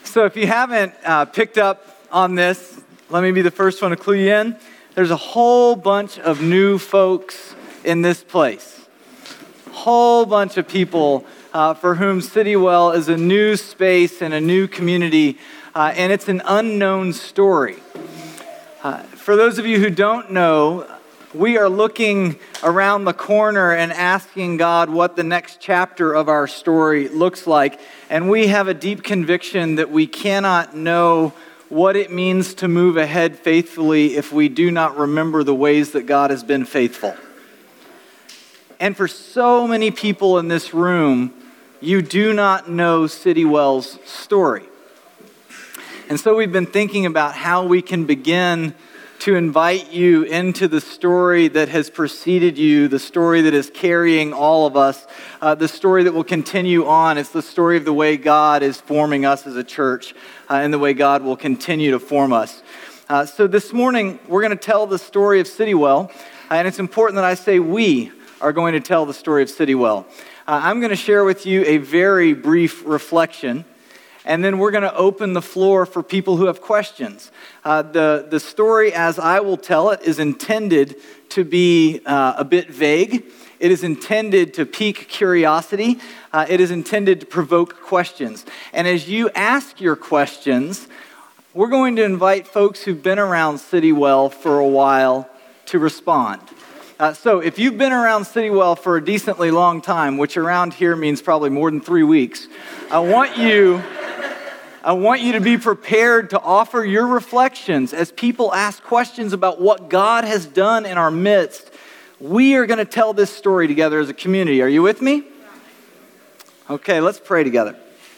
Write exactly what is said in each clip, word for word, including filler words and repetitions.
So if you haven't uh, picked up on this, let me be the first one to clue you in. There's a whole bunch of new folks in this place. Whole bunch of people uh, for whom Citywell is a new space and a new community, uh, and it's an unknown story. Uh, for those of you who don't know, we are looking around the corner and asking God what the next chapter of our story looks like. And we have a deep conviction that we cannot know what it means to move ahead faithfully if we do not remember the ways that God has been faithful. And for so many people in this room, you do not know Citywell's story. And so we've been thinking about how we can begin to invite you into the story that has preceded you, the story that is carrying all of us, uh, the story that will continue on. It's the story of the way God is forming us as a church uh, and the way God will continue to form us. Uh, so this morning, we're going to tell the story of Citywell, uh, and it's important that I say we are going to tell the story of Citywell. Uh, I'm going to share with you a very brief reflection, and then we're going to open the floor for people who have questions. Uh, the, the story, as I will tell it, is intended to be uh, a bit vague. It is intended to pique curiosity. Uh, it is intended to provoke questions. And as you ask your questions, we're going to invite folks who've been around Citywell for a while to respond. Uh, so if you've been around Citywell for a decently long time, which around here means probably more than three weeks, I want you... I want you to be prepared to offer your reflections as people ask questions about what God has done in our midst. We are going to tell this story together as a community. Are you with me? Okay, let's pray together.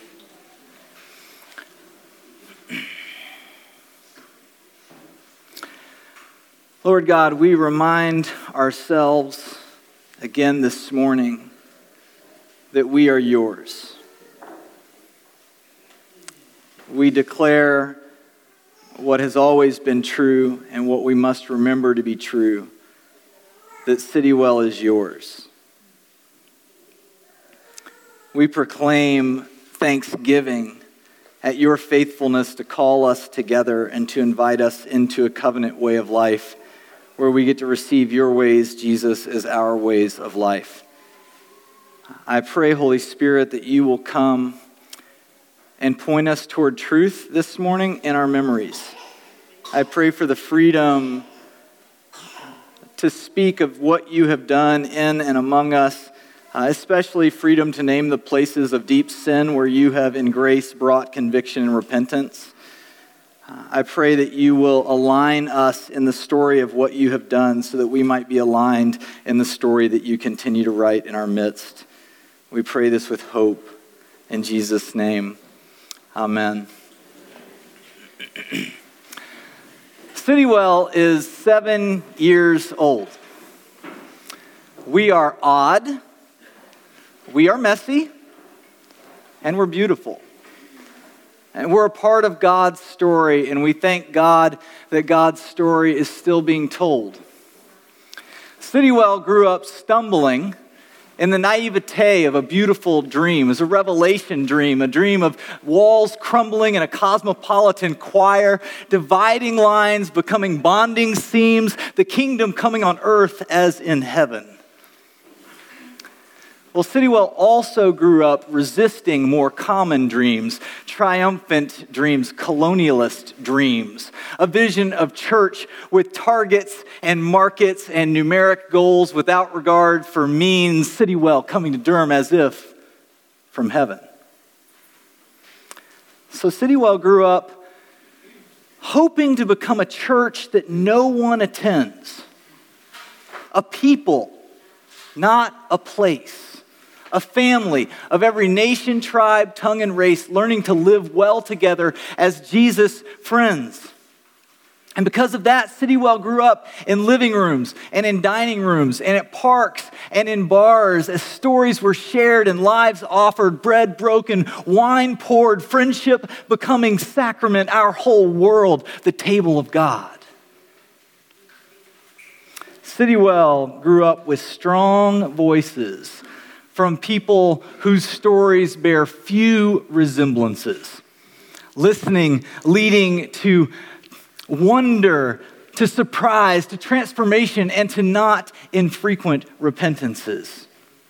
Lord God, we remind ourselves again this morning that we are yours. We declare what has always been true and what we must remember to be true, that Citywell is yours. We proclaim thanksgiving at your faithfulness to call us together and to invite us into a covenant way of life where we get to receive your ways, Jesus, as our ways of life. I pray, Holy Spirit, that you will come and point us toward truth this morning in our memories. I pray for the freedom to speak of what you have done in and among us, uh, especially freedom to name the places of deep sin where you have in grace brought conviction and repentance. Uh, I pray that you will align us in the story of what you have done so that we might be aligned in the story that you continue to write in our midst. We pray this with hope in Jesus' name. Amen. Citywell is seven years old. We are odd, we are messy, and we're beautiful. And we're a part of God's story, and we thank God that God's story is still being told. Citywell grew up stumbling in the naivete of a beautiful dream. It was a revelation dream, a dream of walls crumbling and a cosmopolitan choir, dividing lines becoming bonding seams, the kingdom coming on earth as in heaven. Well, Citywell also grew up resisting more common dreams, triumphant dreams, colonialist dreams, a vision of church with targets and markets and numeric goals without regard for means, Citywell coming to Durham as if from heaven. So Citywell grew up hoping to become a church that no one attends, a people, not a place. A family of every nation, tribe, tongue, and race learning to live well together as Jesus' friends. And because of that, Citywell grew up in living rooms and in dining rooms and at parks and in bars as stories were shared and lives offered, bread broken, wine poured, friendship becoming sacrament, our whole world, the table of God. Citywell grew up with strong voices from people whose stories bear few resemblances, listening, leading to wonder, to surprise, to transformation, and to not infrequent repentances.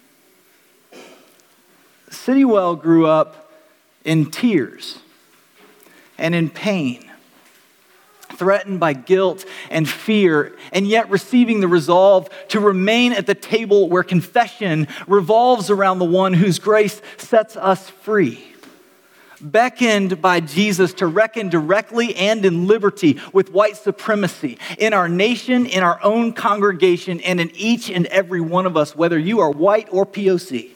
Citywell grew up in tears and in pain, threatened by guilt and fear, and yet receiving the resolve to remain at the table where confession revolves around the one whose grace sets us free. Beckoned by Jesus to reckon directly and in liberty with white supremacy in our nation, in our own congregation, and in each and every one of us, whether you are white or P O C.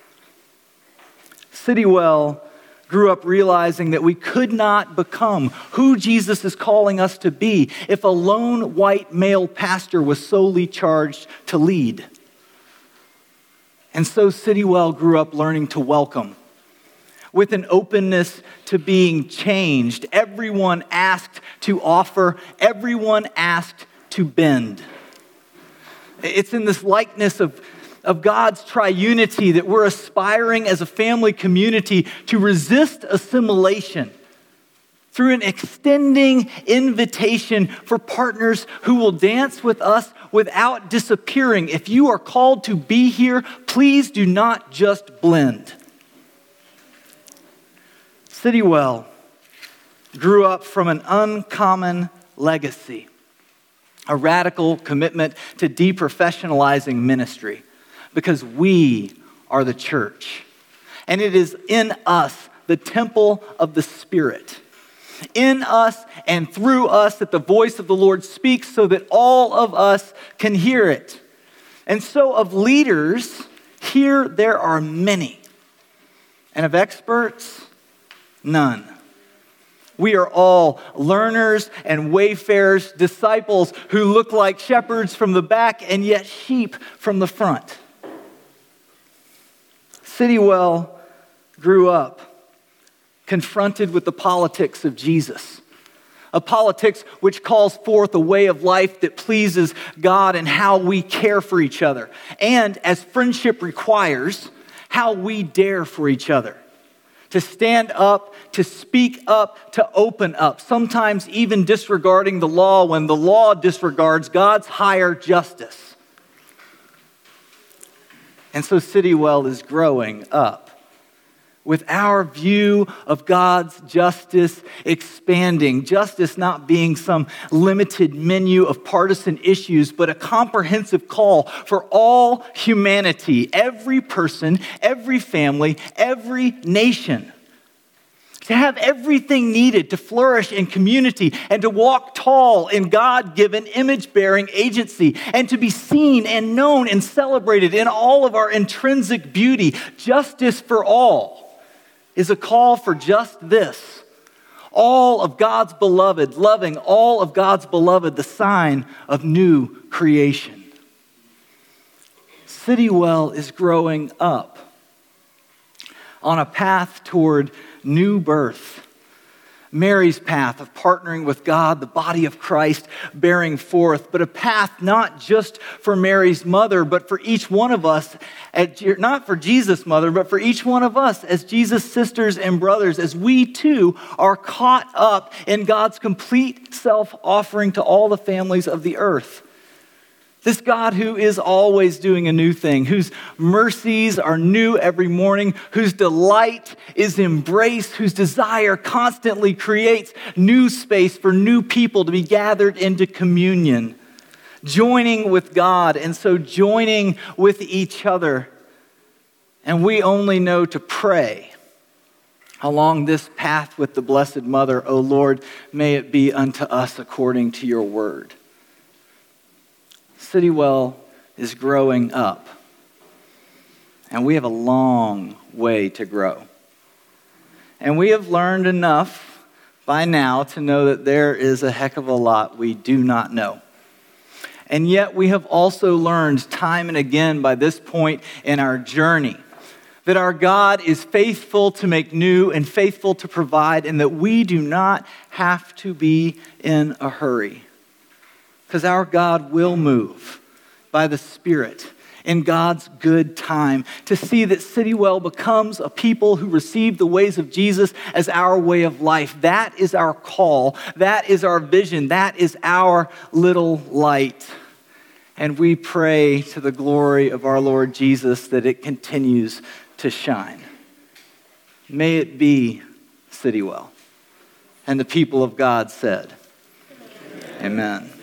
Citywell grew up realizing that we could not become who Jesus is calling us to be if a lone white male pastor was solely charged to lead. And so Citywell grew up learning to welcome, with an openness to being changed. Everyone asked to offer, everyone asked to bend. It's in this likeness of, of God's triunity that we're aspiring as a family community to resist assimilation through an extending invitation for partners who will dance with us without disappearing. If you are called to be here, please do not just blend. Citywell grew up from an uncommon legacy, a radical commitment to deprofessionalizing ministry, because we are the church. And it is in us, the temple of the Spirit, in us and through us that the voice of the Lord speaks so that all of us can hear it. And so of leaders, here there are many. And of experts, none. We are all learners and wayfarers, disciples who look like shepherds from the back and yet sheep from the front. Citywell grew up confronted with the politics of Jesus, a politics which calls forth a way of life that pleases God and how we care for each other, and as friendship requires, how we dare for each other. To stand up, to speak up, to open up, sometimes even disregarding the law when the law disregards God's higher justice. And so Citywell is growing up with our view of God's justice expanding. Justice not being some limited menu of partisan issues, but a comprehensive call for all humanity, every person, every family, every nation, to have everything needed to flourish in community and to walk tall in God-given image-bearing agency and to be seen and known and celebrated in all of our intrinsic beauty. Justice for all is a call for just this. All of God's beloved, loving all of God's beloved, the sign of new creation. Citywell is growing up on a path toward new birth. Mary's path of partnering with God, the body of Christ, bearing forth, but a path not just for Mary's mother, but for each one of us, not for Jesus' mother, but for each one of us as Jesus' sisters and brothers, as we too are caught up in God's complete self-offering to all the families of the earth. This God who is always doing a new thing, whose mercies are new every morning, whose delight is embraced, whose desire constantly creates new space for new people to be gathered into communion, joining with God and so joining with each other. And we only know to pray along this path with the Blessed Mother, O Lord, may it be unto us according to your word. Citywell is growing up, and we have a long way to grow. And we have learned enough by now to know that there is a heck of a lot we do not know. And yet we have also learned time and again by this point in our journey that our God is faithful to make new and faithful to provide, and that we do not have to be in a hurry. Because our God will move by the Spirit in God's good time, to see that Citywell becomes a people who receive the ways of Jesus as our way of life. That is our call. That is our vision. That is our little light. And we pray to the glory of our Lord Jesus that it continues to shine. May it be Citywell. And the people of God said, Amen. Amen.